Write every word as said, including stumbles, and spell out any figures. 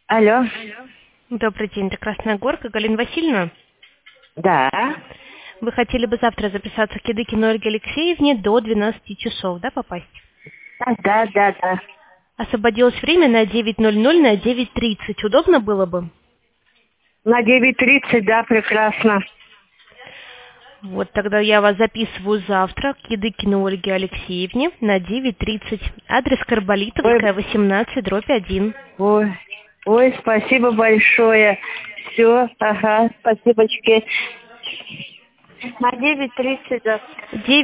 Алло. Добрый день, это Красная Горка, Галина Васильевна. Да. Вы хотели бы завтра записаться к Кедыкиной Ольге Алексеевне до двенадцати часов, да, попасть? Да, да, да, да. Освободилось время на девять ноль ноль, на девять тридцать. Удобно было бы? На девять тридцать, да, прекрасно. Вот тогда я вас записываю завтра к Кедыкиной Ольге Алексеевне на девять тридцать. Адрес Карболитовская, Ой, восемнадцать, дробь один. ой, ой, спасибо большое. Все, ага, спасибочки. На девять тридцать, да.